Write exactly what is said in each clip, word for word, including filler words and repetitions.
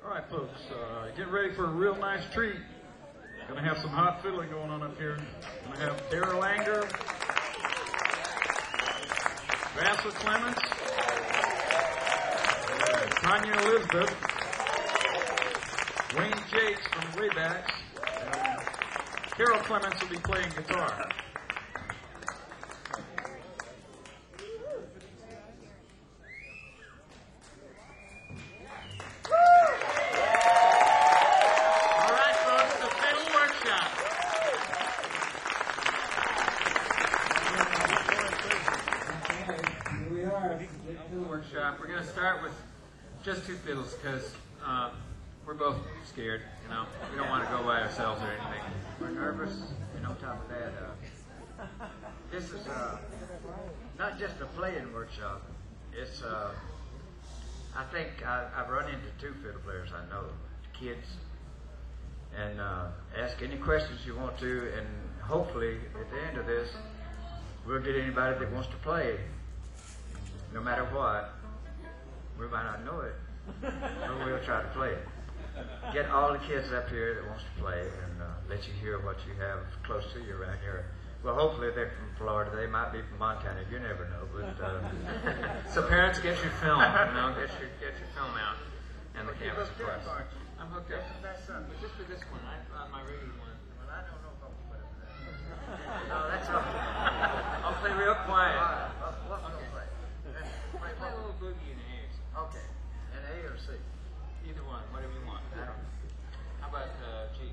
All right, folks, uh, get ready for a real nice treat. Going to have some hot fiddling going on up here. Going to have Daryl Anger, Vassar Clements, uh, Tanya Elizabeth, Wayne Jakes from Waybacks, and Carol Clements will be playing guitar. We're going to start with just two fiddles because uh, we're both scared, you know. We don't want to go by ourselves or anything. We're nervous, and on top of that, uh, this is uh, not just a playing workshop. It's, uh, I think I, I've run into two fiddle players I know, kids, and uh, ask any questions you want to, and hopefully at the end of this, we'll get anybody that wants to play, no matter what. We might not know it, but we'll try to play it. Get all the kids up here that wants to play and uh, let you hear what you have close to you around here. Well, hopefully they're from Florida. They might be from Montana. You never know. But uh, so parents, get your film. You know, get your get your film out and the cameras, of course. I'm hooked up. That's something. But just for this one, I uh, my regular one. Well, I don't know if I'm going to put it for that. No, that's okay. I'll play real quiet. All right. What, what okay. Play? Play, play a little boogie in the A's. Okay. An A or C? Either one, whatever you want. I don't know. How about uh, G?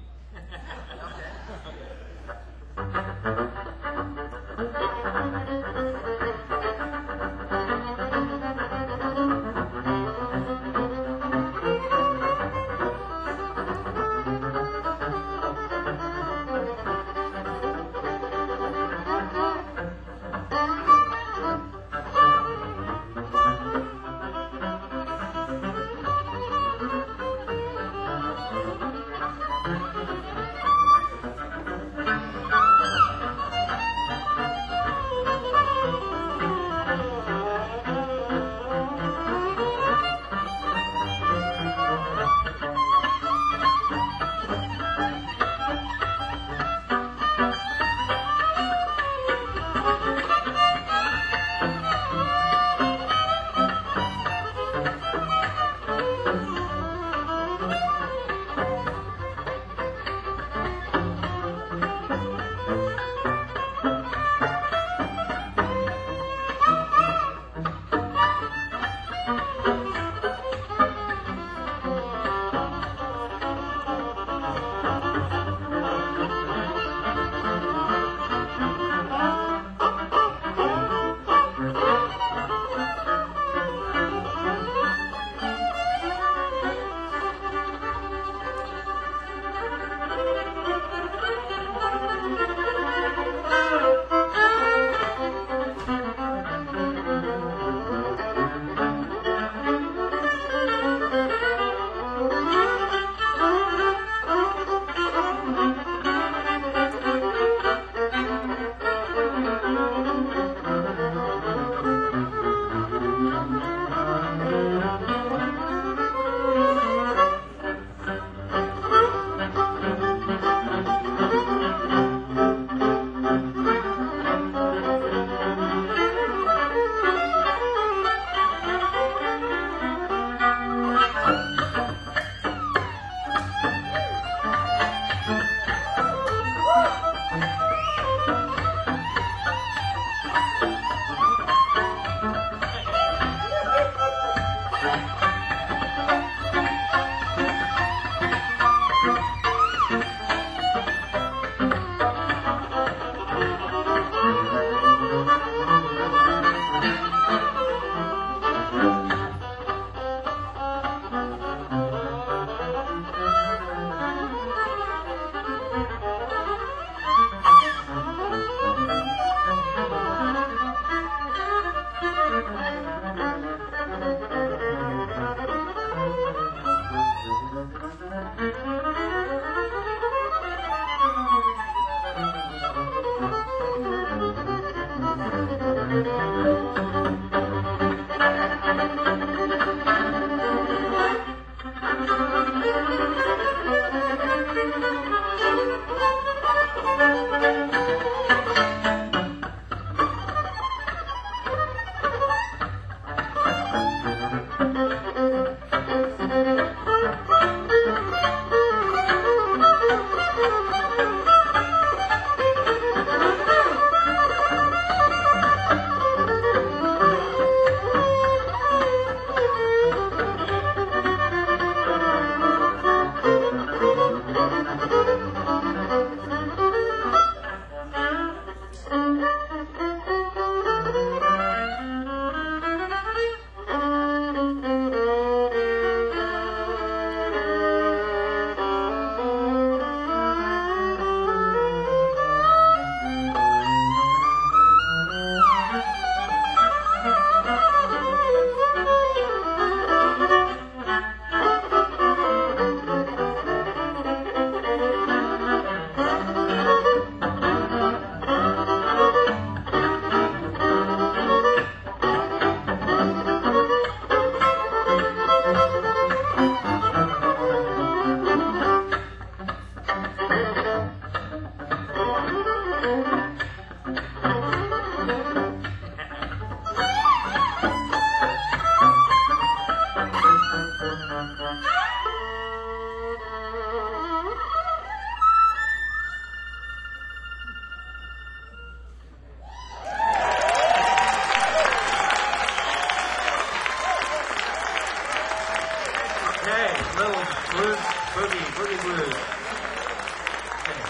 little blues, boogie, boogie blues. Okay.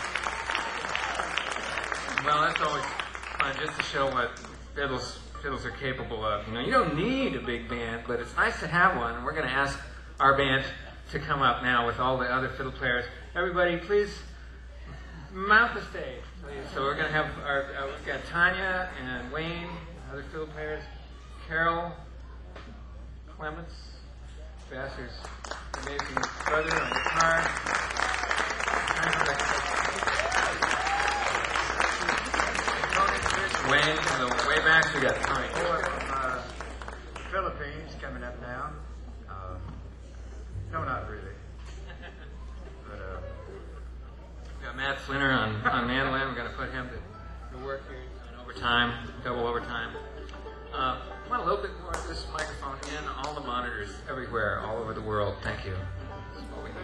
Well, that's always fun, just to show what fiddles fiddles are capable of. You know, you don't need a big band, but it's nice to have one. And we're going to ask our band to come up now with all the other fiddle players. Everybody, please mount the stage, please. So we're going to have our, uh, we've got Tanya and Wayne, other fiddle players, Carol Clements, Vassar's amazing brother on guitar. Wayne from the way back, we got Tony. Boy from uh, the Philippines coming up now. Uh, no, not really. But uh, We got Matt Flinner on, on mandolin. We're going to put him to, to work here on overtime, double overtime. Uh, I want a little bit more of this microphone in all the monitors everywhere, all over the world. Thank you. That's what we need.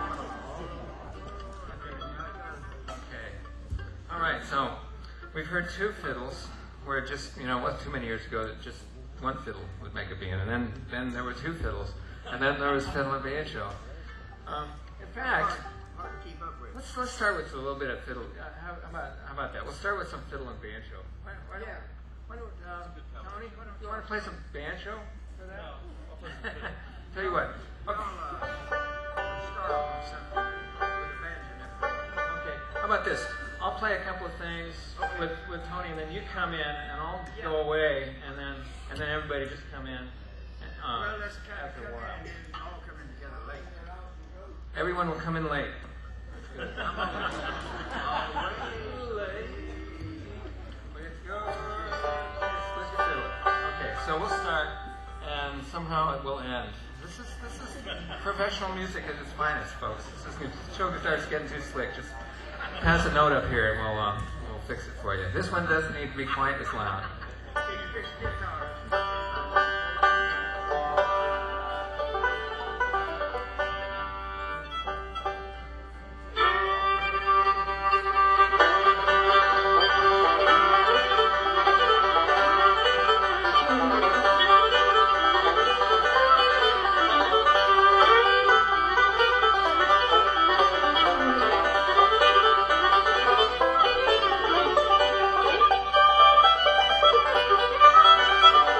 Okay. All right, so we've heard two fiddles where it just, you know, it wasn't too many years ago that just one fiddle would make a band. And then, then there were two fiddles. And then there was fiddle and banjo. Um, in fact, hard to keep up with. let's let's start with a little bit of fiddle. Uh, how, how about how about that? We'll start with some fiddle and banjo. Why, why don't, why don't uh, Tony? Why don't, you want to play some banjo for that? No. Tell you what. Well, uh, let's start off with something with a banjo now. Okay. How about this? I'll play a couple of things with, with Tony, and then you come in, and I'll go away, and then and then everybody just come in. Uh, Well, let's kind of after come a while. in and all come in together late. Everyone will come in late. I'm all the way late. Let's go. Let's get to it. Okay, so we'll start, and somehow it will end. This is this is professional music at its finest, folks. This is show guitar's getting too slick. Just pass a note up here, and we'll uh, we'll fix it for you. This one doesn't need to be quite as loud. Can you fix the guitar? Thank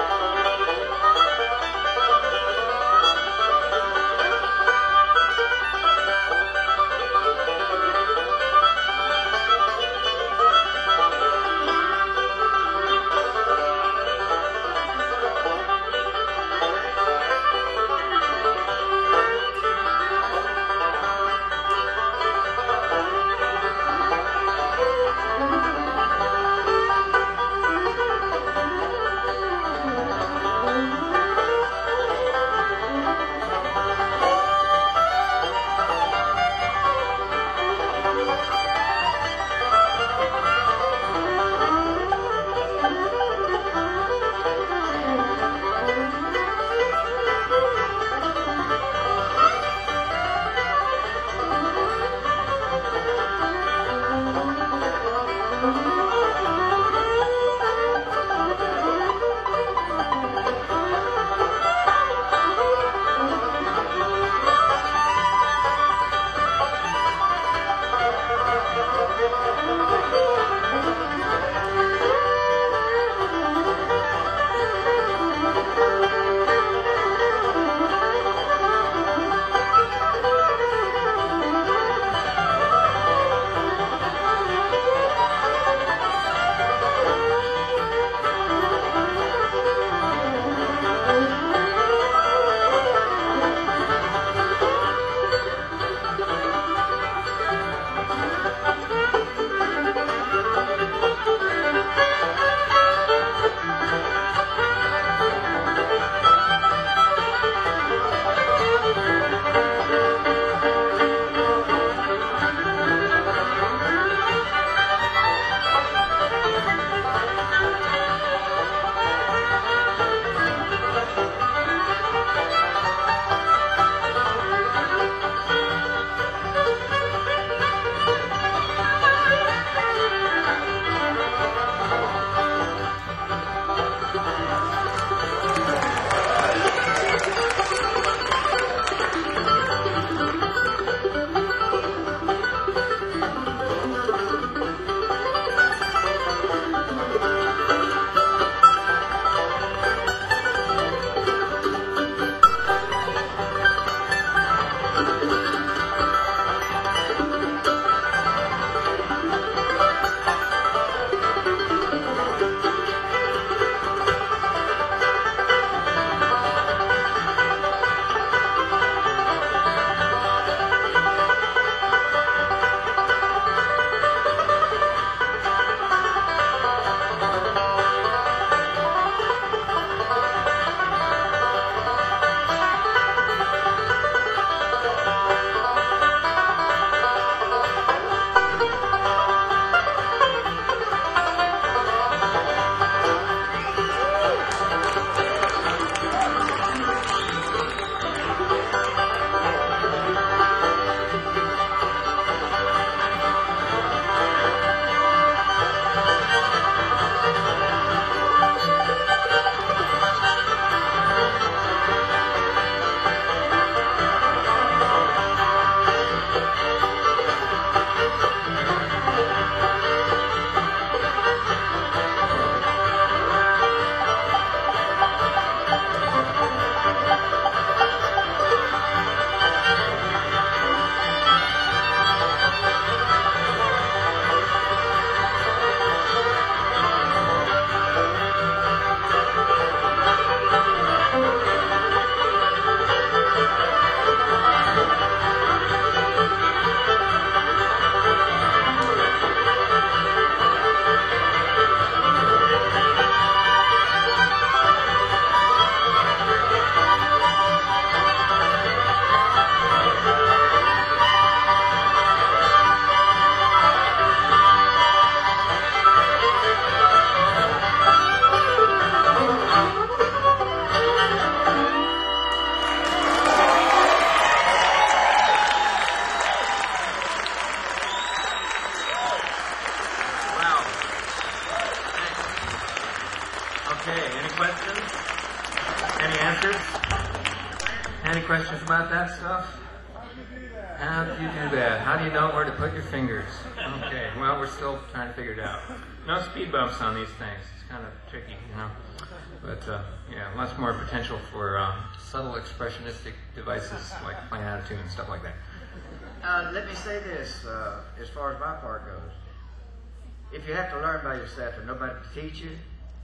answers? Any questions about that stuff? How do you do that? How do you know where to put your fingers? Okay, well, we're still trying to figure it out. No speed bumps on these things. It's kind of tricky, you know. But, uh, yeah, lots more potential for um, subtle expressionistic devices like playing out of tune and stuff like that. Uh, let me say this, uh, as far as my part goes. If you have to learn by yourself and nobody to teach you,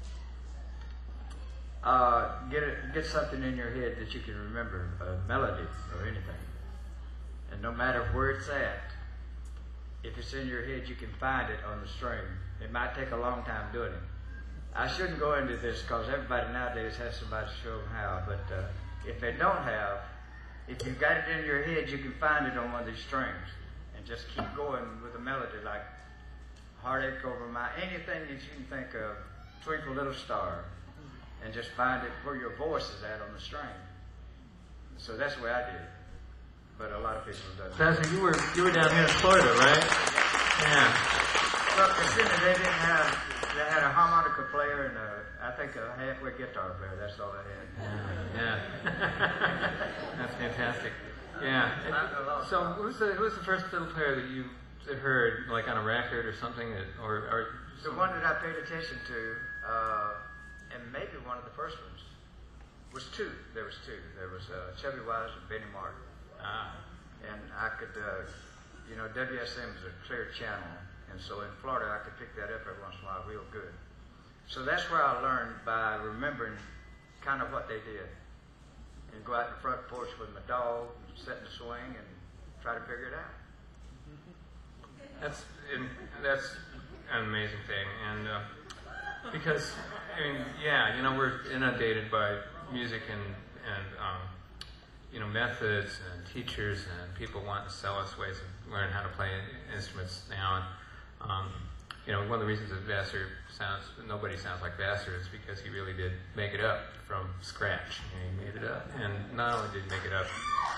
uh, get it, get something in your head that you can remember, a melody or anything. And no matter where it's at, if it's in your head, you can find it on the string. It might take a long time doing it. I shouldn't go into this because everybody nowadays has somebody to show them how, but uh, if they don't have, if you've got it in your head, you can find it on one of these strings and just keep going with a melody like Heartache Over My, anything that you can think of, Twinkle Little Star, and just find it where your voice is at on the string. So that's the way I did it. But a lot of people don't. Pastor, you were you were down here in Florida, right? Yeah. Well, considering they didn't have, they had a harmonica player and a, I think a halfway guitar player. That's all they had. Yeah. yeah. That's fantastic. Yeah. And so, who's the who's the first fiddle player that you heard, like on a record or something, that, or, or the one that I paid attention to, uh, and maybe one of the first ones, was two. There was two. There was uh, Chubby Wise and Benny Martin. Ah. And I could, uh, you know, W S M is a clear channel, and so in Florida I could pick that up every once in a while real good. So that's where I learned by remembering kind of what they did. And go out in the front porch with my dog, and sit in the swing, and try to figure it out. That's that's an amazing thing, and uh, because I mean, yeah, you know, we're inundated by music and and um, you know, methods and teachers and people want to sell us ways of learning how to play instruments now. And um, you know, one of the reasons that Vassar sounds, nobody sounds like Vassar is because he really did make it up from scratch. And he made it up, and not only did he make it up,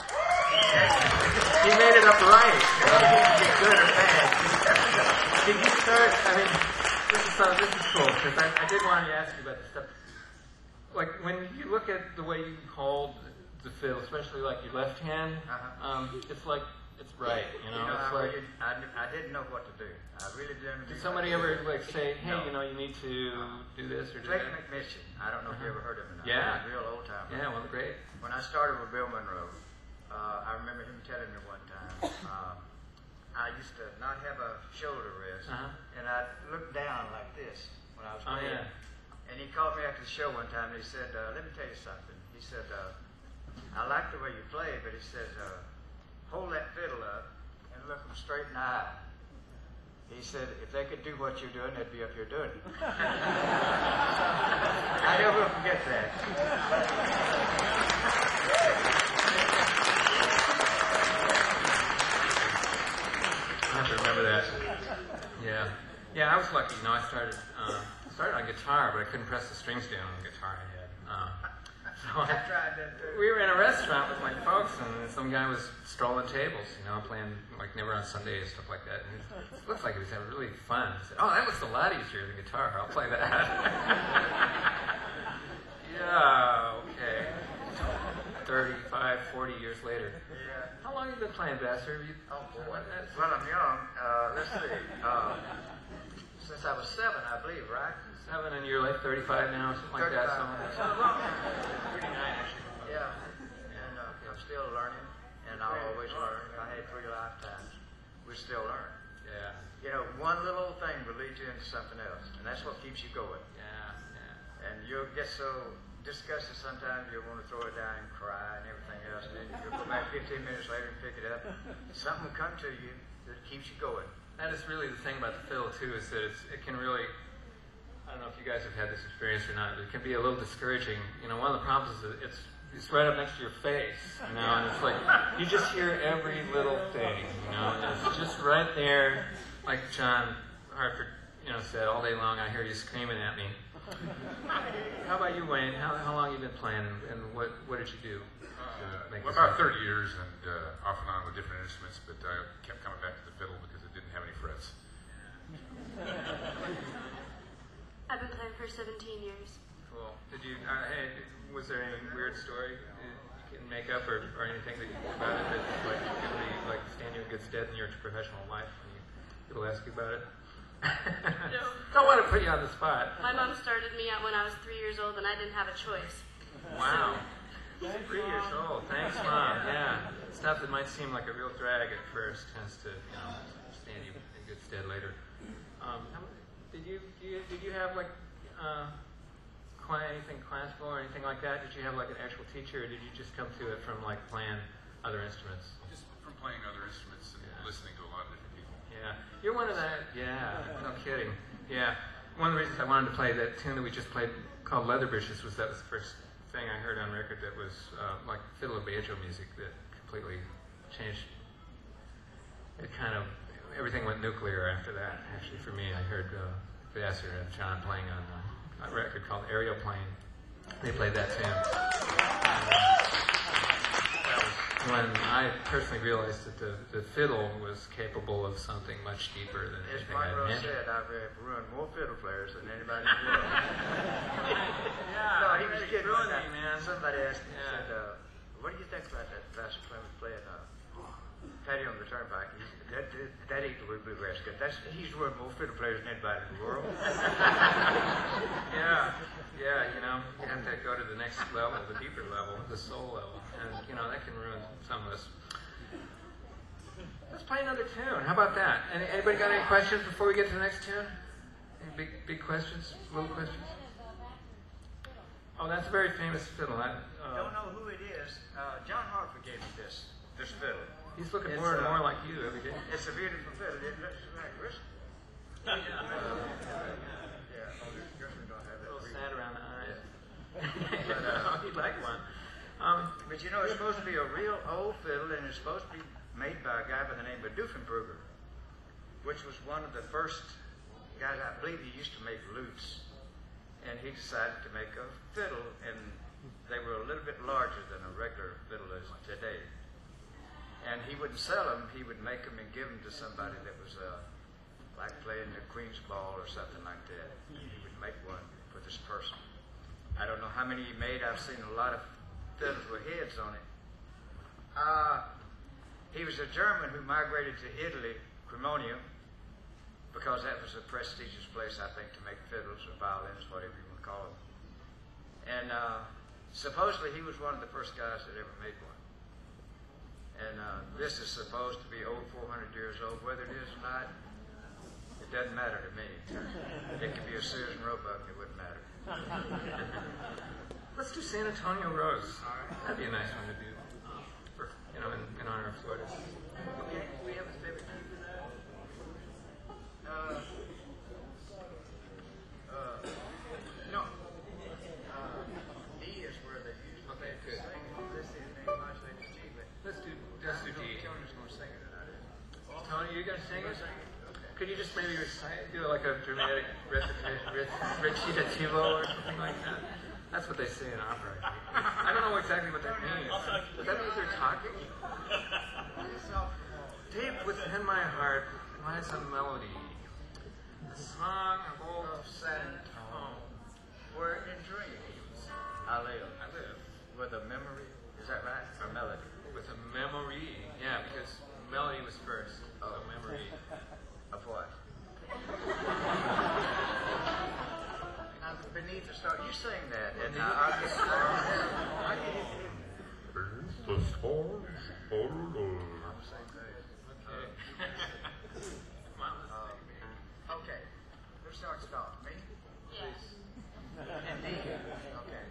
he made it up right. Good or bad. Did you start? I mean, this is so, this is cool because I, I did want to ask you about this stuff. Like when you look at the way you hold the fiddle, especially like your left hand, Uh-huh. um, it's like it's right. You know, You know, it's I, like. really, I, I didn't know what to do. I really didn't. Did somebody ever like say, "Hey, No. you know, you need to do this or do Drake that"? McMission. I don't know if you ever heard of him. or not. Yeah. He's a real old time. Yeah, well, great. When I started with Bill Monroe, uh, I remember him telling me one time, uh, I used to not have a shoulder rest, Uh-huh. and I'd look down like this when I was Oh, playing. yeah. And he called me after the show one time, and he said, uh, let me tell you something. He said, uh, I like the way you play, but he said, uh, hold that fiddle up and look them straight in the eye. He said, if they could do what you're doing, they'd be up here doing it. I never will forget that. I have to remember that. Yeah, yeah. I was lucky. You know, I started uh, started on guitar, but I couldn't press the strings down on the guitar I had. Uh, so I I, tried that too. we were in a restaurant with my folks, and some guy was strolling tables, you know, playing like Never on Sunday and stuff like that. And it looked like he was having really fun. I said, "Oh, that looks a lot easier than guitar. I'll play that." Yeah. Okay. thirty-five, forty years later. Yeah. How long have you been playing, Vassar? You, Oh boy. what- that's- Well, I'm young. Uh, let's see. Uh, since I was seven, I believe, right? Seven, and you're like thirty-five now, or something like that. thirty-five. Something like that. thirty-nine, actually. Yeah. And uh, I'm still learning, and I'll always learn. I had three lifetimes. We still learn. Yeah, You know, one little thing will lead you into something else, and that's what keeps you going. yeah, yeah. And you'll get so disgusted sometimes you'll want to throw it down and cry and everything else, and then you'll go back fifteen minutes later and pick it up. Something will come to you that keeps you going. That is really the thing about the fiddle too, is that it's, it can really, I don't know if you guys have had this experience or not, but it can be a little discouraging. You know, one of the problems is that it's it's right up next to your face, you know, and it's like, you just hear every little thing, you know, and it's just right there, like John Hartford, you know, said, all day long I hear you screaming at me. How about you, Wayne? How, how long have you been playing, and what, what did you do? Uh, Make well, this about happen? thirty years, and uh, off and on with different instruments, but I kept coming back to the fiddle because it didn't have any frets. I've been playing for seventeen years. Cool. Did you? Uh, hey, was there any weird story you can make up or, or anything that you think about it that's like going to be like stand you in good stead in your professional life when you, people ask you about it? No. Don't want to put you on the spot. My mom started me out when I was three years old, and I didn't have a choice. Wow. Three years old. Thanks, Mom. Yeah. Stuff that might seem like a real drag at first tends to, you know, stand you in good stead later. Um, how, did you, did you did you have like uh, cla- anything classical or anything like that? Did you have like an actual teacher, or did you just come to it from like playing other instruments? Just from playing other instruments and Yeah. listening to a lot of different people. Yeah, you're one of that. Yeah, no kidding. Yeah, one of the reasons I wanted to play that tune that we just played called Leatherbushes was that was the first thing I heard on record that was uh, like fiddle and banjo music that completely changed. It kind of everything went nuclear after that. Actually, for me, I heard uh, Vassar and John playing on uh, a record called Aeroplane. They played that tune. That was when I personally realized that the, the fiddle was capable of something much deeper than As anything I'd Monroe imagined. said, I've uh, ruined more fiddle players than anybody in the world. Yeah, no, he was it's kidding. ruined That- me, man. Somebody asked me, Yeah. said, uh, what do you think about that Vassar Clemens playing uh, Patty on the Turnpike? He said, that, that, that ain't the way bluegrass goes. That's, he's ruined more fiddle players than anybody in the world. Yeah, yeah, you know, you have to go to the next level, the deeper level, the soul level, and you know that can ruin some of us. Let's play another tune. How about that? Any, anybody got any questions before we get to the next tune? Any big, big questions? Little questions? Oh, that's a very famous fiddle. I, uh, Don't know who it is. Uh, John Hartford gave me this, this fiddle. he's looking It's, more and uh, more like you every day. It's a beautiful fiddle. It looks like Grissom. Uh, yeah, oh, Grissom don't have A little that. sad around the eyes. But, uh, He'd like one. Um, But you know, it's supposed to be a real old fiddle, and it's supposed to be made by a guy by the name of Doofenbrugger, which was one of the first guys, I believe he used to make lutes. And he decided to make a fiddle, and they were a little bit larger than a regular fiddle is today. And he wouldn't sell them, he would make them and give them to somebody that was uh, like playing the Queen's Ball or something like that. He would make one for this person. I don't know how many he made. I've seen a lot of fiddles with heads on it. Uh, he was a German who migrated to Italy, Cremona, because that was a prestigious place, I think, to make fiddles or violins, whatever you want to call them. And uh, supposedly he was one of the first guys that ever made one. And uh, this is supposed to be over four hundred years old. Whether it is or not, it doesn't matter to me. It could be a Sears and Roebuck, it wouldn't matter. let's do San Antonio Rose. That'd be a nice one to do, for, you know, in, in honor of Florida. Okay, do we have a favorite key for that? Uh, uh, no. Uh, D is where they usually Okay, good. sing. This is the modulated G, but Let's do let's do D. Tony's going to sing it tonight. Tony, you're gonna sing it? Could you just maybe recite, do like a dramatic recitation, recitativo or something like that? That's what they say in opera. I don't know exactly what that means. Does that mean they're talking? Deep within my heart lies a melody, a song of old sad tone. Where in dreams I live. I live With a memory, is that right? Or melody? with a memory. Yeah, because melody was first. So memory. Of what? Now, beneath the star, you sing that, and uh, I'll get I get The stars are alive. I'm the same page. Okay. Come on, let's Uh, sing. okay. Who starts it off? Me? Yes. And D? Okay.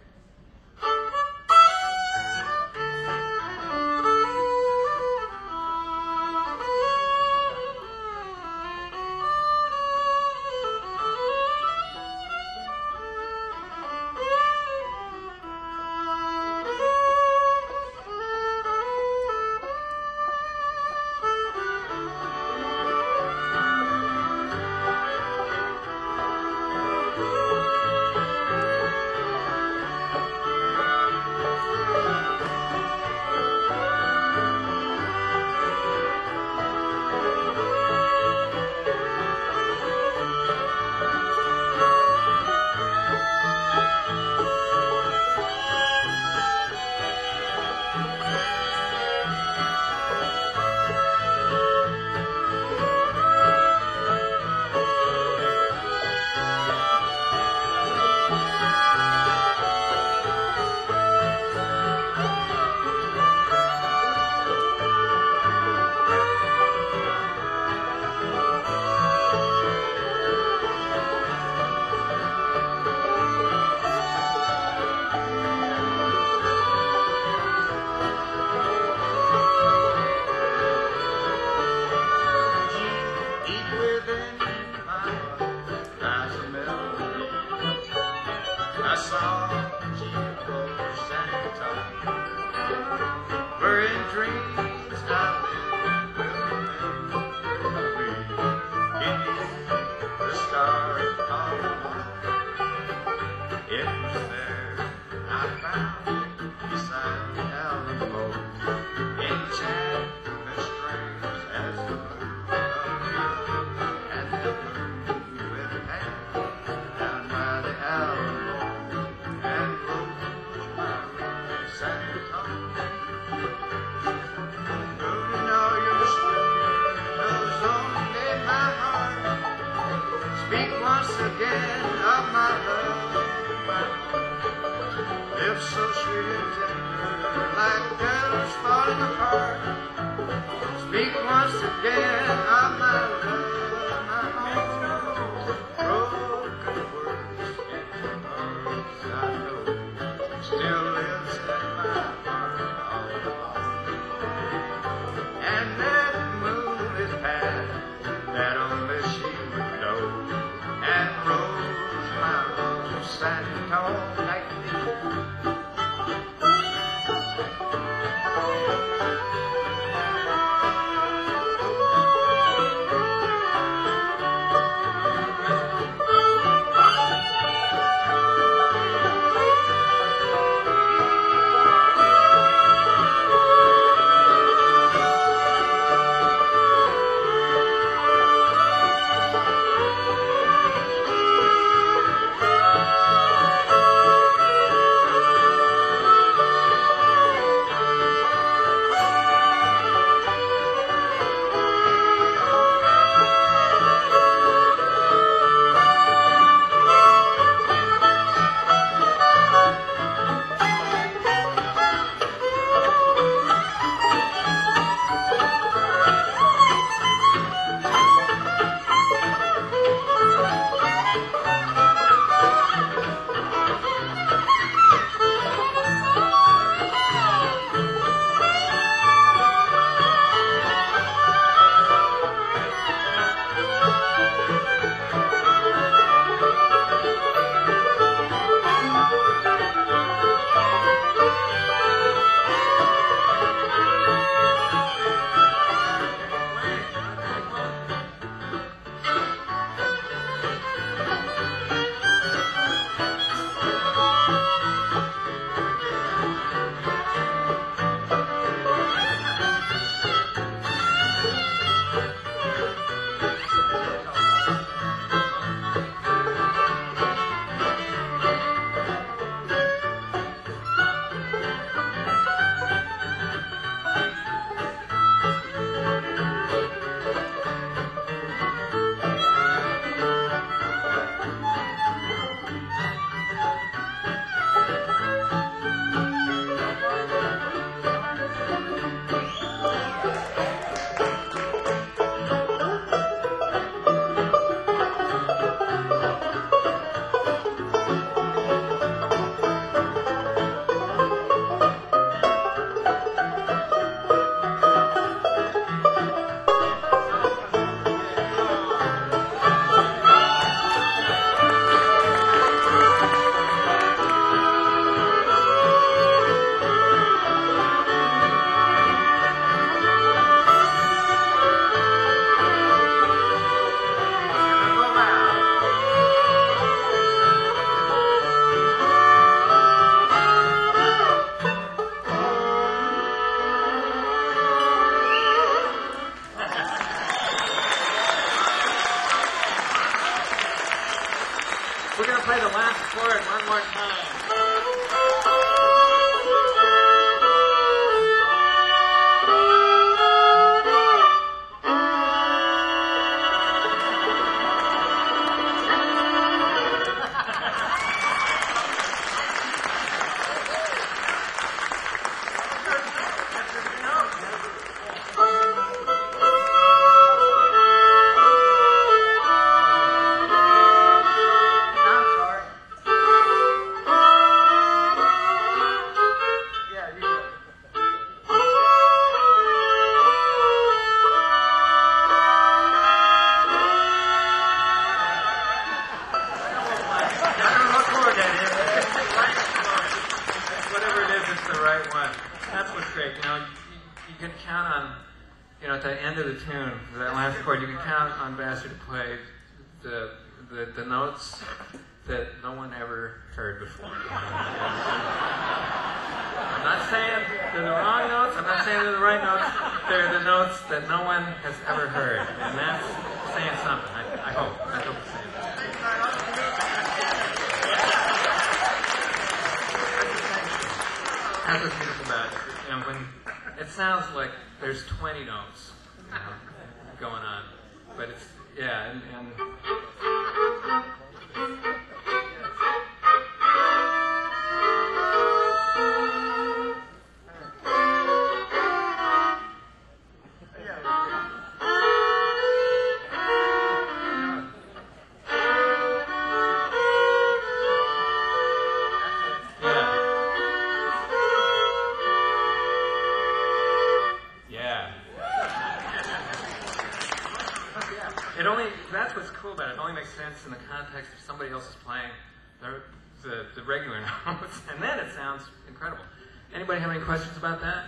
lips so sweet and tender, like petals falling apart. Speak once again of my love, my own. Broken words and words I know still lives in my heart all alone. And that moon is past that only she would know. And Rose, my Rose, standing tall like me. We're going to play the last chord one more time. I'm sorry. Yeah, you go. I don't know what chord that is. Whatever it is, it's the right one. That's what's great. You know, you, you can count on, you know, at the end of the tune, for that last chord, you can count on Vassar to play the, the the notes that no one ever heard before. I'm not saying they're the wrong notes. I'm not saying they're the right notes. They're the notes that no one has ever heard, and that's saying something. I, I hope. I hope it's saying something. That's what's beautiful about it. You know, when it sounds like there's twenty notes, you know, going on, but it's yeah, and, and It only, that's what's cool about it. It only makes sense in the context of somebody else is playing the, the, the regular notes, and then it sounds incredible. Anybody have any questions about that?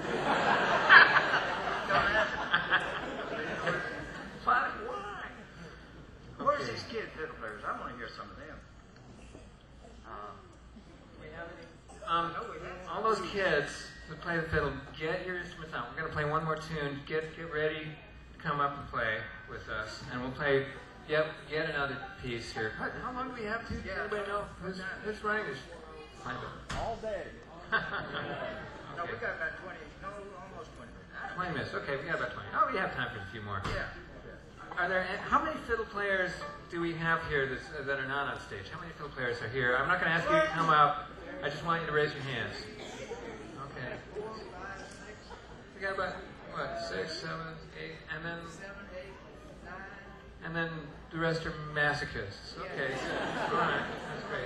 Why? Why? Where's these kid fiddle players? I want to hear some of them. Uh, we have any? Um, all those kids that play the fiddle, get your instruments out. We're going to play one more tune. Get get ready to come up and play with us, and we'll play. Yep, yet another piece here. How, how long do we have to? Does Yeah. anybody know who's, who's running this? Find it. All day. No, we got about twenty, no, almost twenty minutes. Twenty minutes. Okay, we got about twenty. Oh, we have time for a few more. Yeah. Are there how many fiddle players do we have here that's, uh, that are not on stage? How many fiddle players are here? I'm not going to ask you to come up. I just want you to raise your hands. Okay. We got about what six, seven, eight, and then and then the rest are masochists. Okay, good. All right, that's great.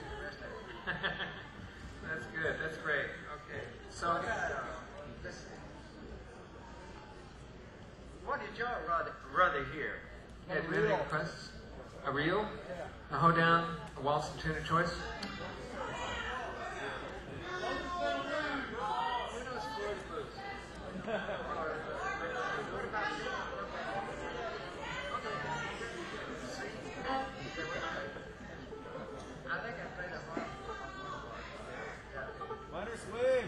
That's good. That's great. Okay, so. What did y'all rather, rather hear? Yeah, do we have any requests? A reel? A hoedown? A waltz and tune of choice? I think I played a harp. Minor swing.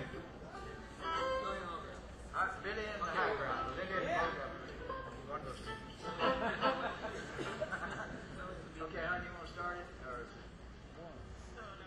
Uh, Billy in the background. Billy in the background. One of those two. Okay, how do you want to start it? Or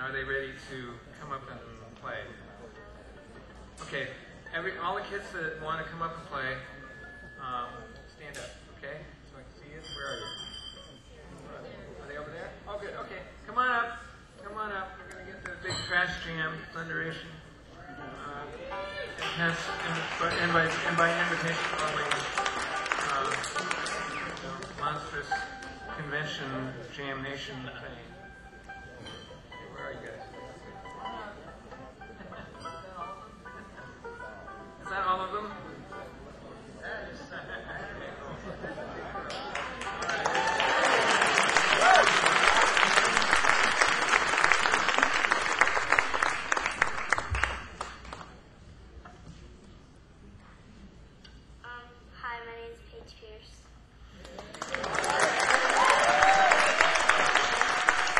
are they ready to come up and play? Okay, every all the kids that want to come up and play, um, stand up, okay? So I can see you. Where are you? Are they over there? Oh, good. Okay, come on up. Come on up. We're going to get to the big Trash Jam Thunderation. Uh, it has, and, and, by, and by invitation only, uh, you know, monstrous convention Jam Nation thing. Okay, where are you guys? Is that all of them? Um, hi, my name is Paige Pierce.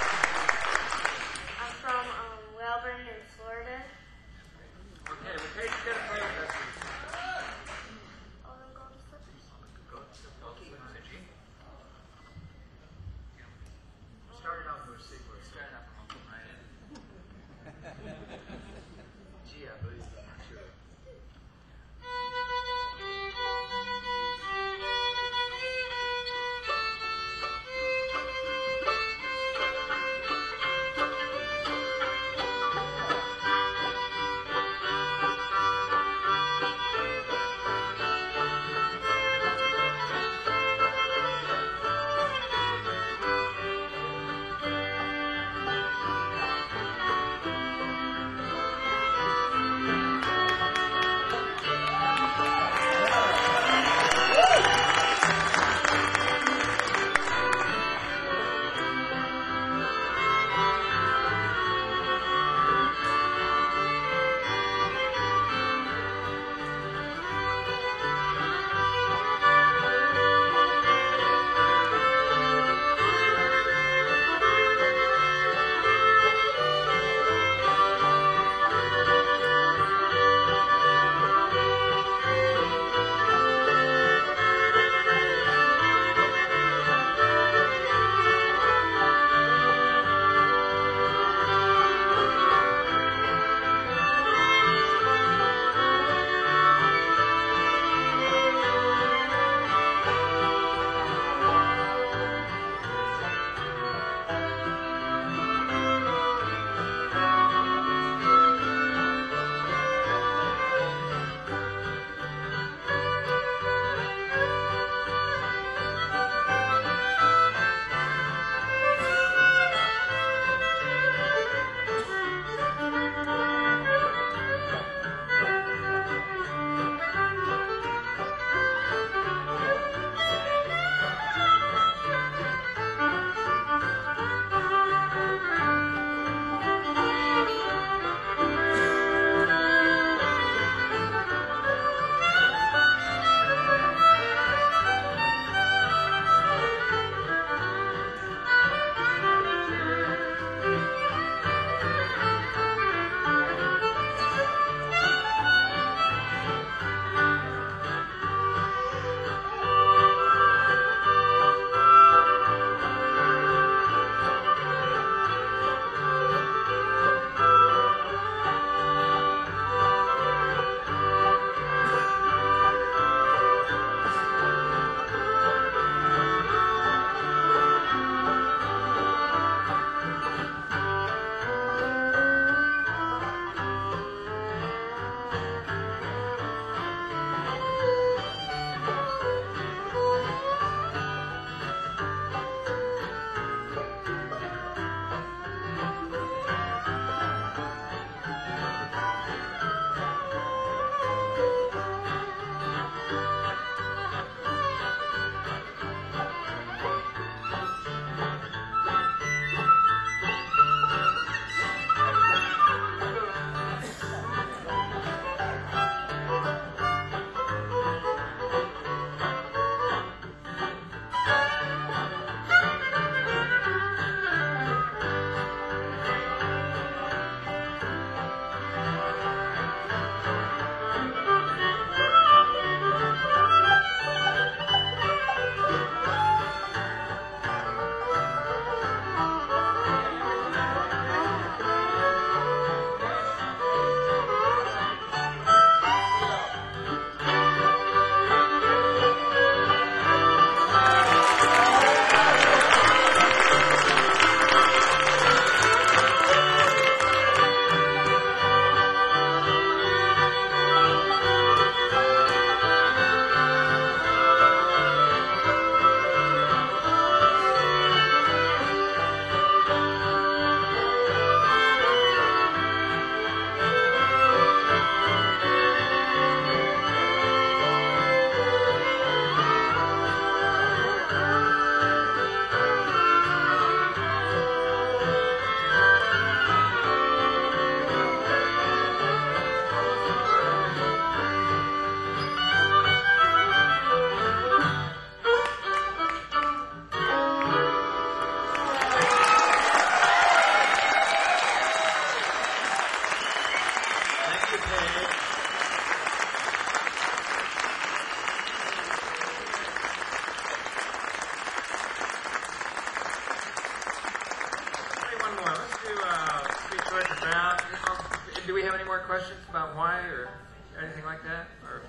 do we have any more questions about why or anything like that? Or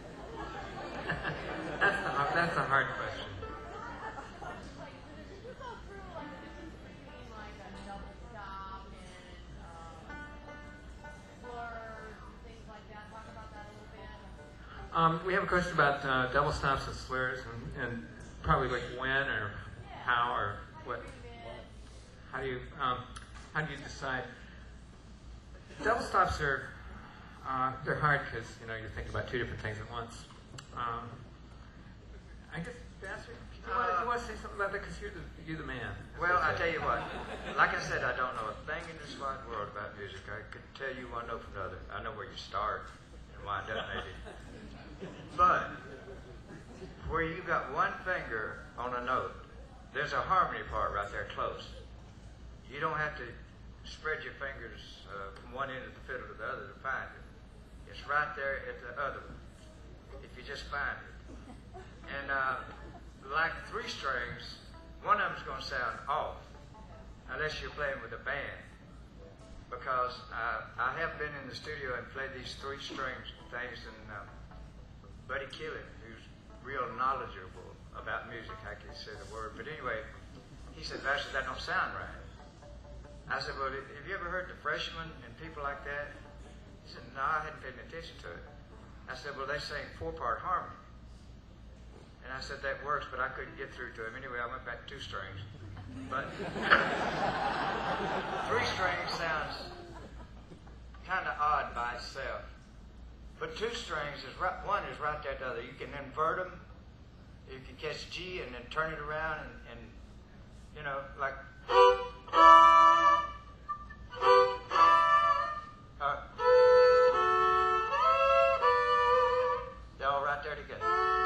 that's the hard, that's a hard question. Um, we have a question about uh, double stops and slurs, and, and probably like when or how or what. How do you um, how do you decide? Double stops are uh, they're hard because you know you're thinking about two different things at once. Um, I guess, Bastard, you, want, you want to say something about that because you're the you're the man. Well, I tell you what. Like I said, I don't know a thing in this wide world about music. I could tell you one note from another. I know where you start and why I detonated. But where you got one finger on a note, there's a harmony part right there close. You don't have to spread your fingers uh, from one end of the fiddle to the other to find it. It's right there at the other one, if you just find it. And uh, like three strings, one of them's going to sound off unless you're playing with a band. Because uh, I have been in the studio and played these three strings things, and uh, Buddy Killen, who's real knowledgeable about music, I can't say the word, but anyway, he said, "Bastard, that don't sound right." I said, "Well, have you ever heard the Freshmen and people like that?" He said, "No, I hadn't paid any attention to it." I said, "Well, they sing four-part harmony." And I said, "That works, but I couldn't get through to him." Anyway, I went back to two strings. But three strings sounds kind of odd by itself. But two strings is right, one is right there to the other. You can invert them. You can catch G and then turn it around and, and you know, like. Uh, they're all right there together.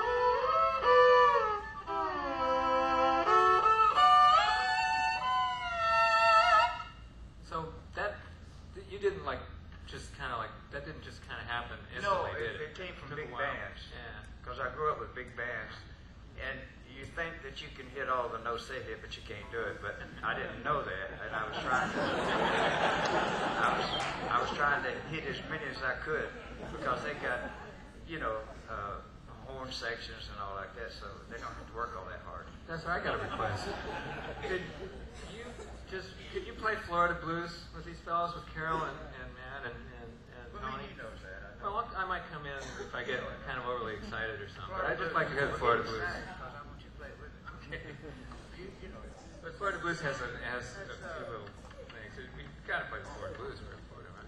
So that you didn't like just kind of like that didn't just kind of happen No, instantly, did it, it came from Took a big while. bands. Yeah. Because I grew up with big bands. And you think that you can hit all the notes they hit, but you can't do it. But I didn't know that, and I was trying to. I was I was trying to hit as many as I could because they got, you know, uh, horn sections and all like that, so they don't have to work all that hard. That's what I got a request. Could you just could you play Florida Blues with these fellows, with Carol and, and Matt and, and, and Well, Tony? he knows that. I know. Well, I might come in if I get kind of overly excited or something. But I'd just like to hear the Florida Blues. Because I want you to play it with me. Okay. you, you know. But Florida Blues has a has a few little things. We got to play the Florida Blues for Florida, right?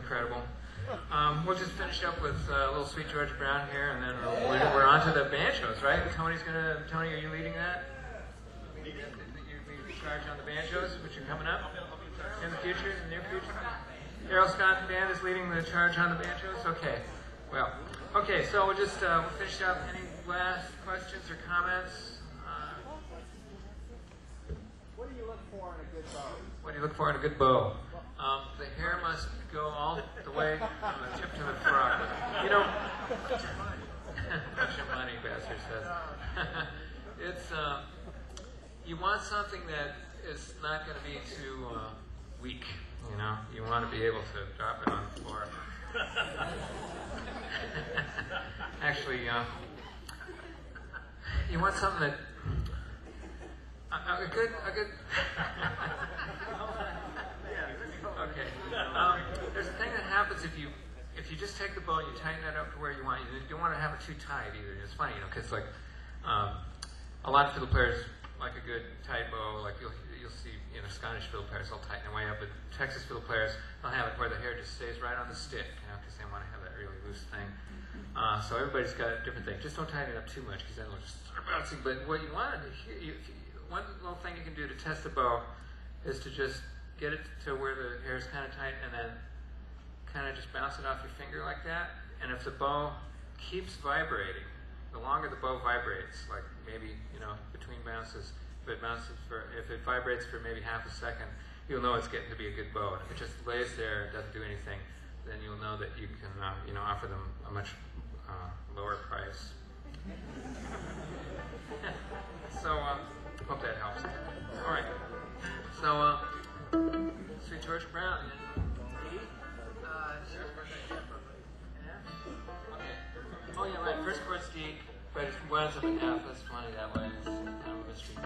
incredible. Um, we'll just finish up with uh, a little Sweet George Brown here, and then we're, we're on to the banjos, right? Tony's gonna. Tony, are you leading that? You lead charge on the banjos, which are coming up in the future, in the near future. Harold Scott Band is leading the charge on the banjos. Okay. Well. Okay. So we'll just uh, we'll finish up. Any last questions or comments? Uh, What do you look for in a good bow? what do you look for in a good bow? Um, the hair must go all the way from the tip to the frog. You know, bunch of money, Besser says. It's uh, you want something that is not going to be too uh, weak. You know, you want to be able to drop it on the floor. Actually, uh, you want something that a, a good a good. Okay. Um, there's a thing that happens if you if you just take the bow and you tighten it up to where you want. You don't want to have it too tight either. It's funny, you know, because like um, a lot of fiddle players like a good tight bow. Like you'll you'll see, you know, Scottish fiddle players they'll tighten it way up, but Texas fiddle players they'll have it where the hair just stays right on the stick, you know, because they want to have that really loose thing. Uh, so everybody's got a different thing. Just don't tighten it up too much because then it'll just start bouncing. But what you want to hear, you, one little thing you can do to test the bow is to just get it to where the hair is kind of tight and then kind of just bounce it off your finger like that. And if the bow keeps vibrating, the longer the bow vibrates, like maybe, you know, between bounces, if it bounces for, if it vibrates for maybe half a second, you'll know it's getting to be a good bow. And if it just lays there and doesn't do anything, then you'll know that you can, uh, you know, offer them a much uh, lower price. So, uh, hope that helps. All right. So, uh, Sweet George Brown. Yeah. Uh, sure. Okay. Oh yeah, right. First chord's D, but it winds up in F. That's funny that way. It's kind of a mystery.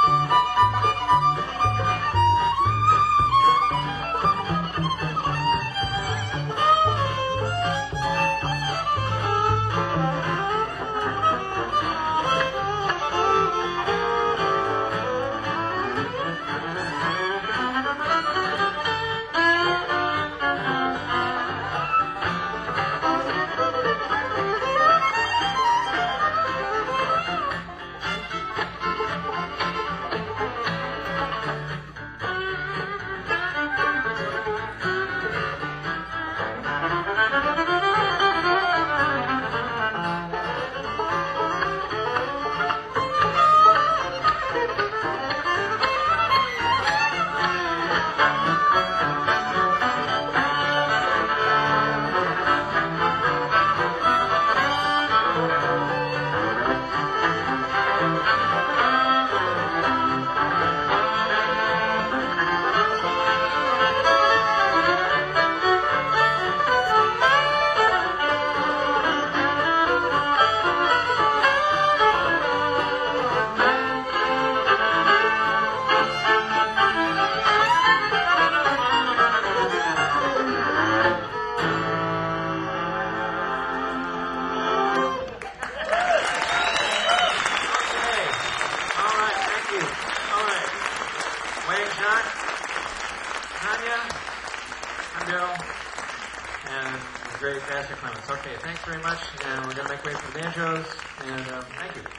Great, Pastor Clements. Okay, thanks very much. And we're going to make way for the banjos. And um, thank you.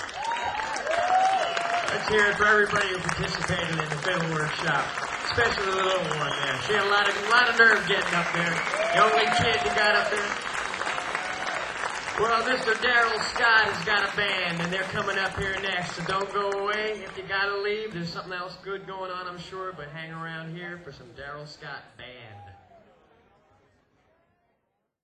Let's hear it for everybody who participated in the fiddle workshop, especially the little one there. She had a lot of a lot of nerve getting up there. The only kid that got up there. Well, Mister Daryl Scott has got a band, and they're coming up here next. So don't go away. If you got to leave, there's something else good going on, I'm sure. But hang around here for some Daryl Scott band.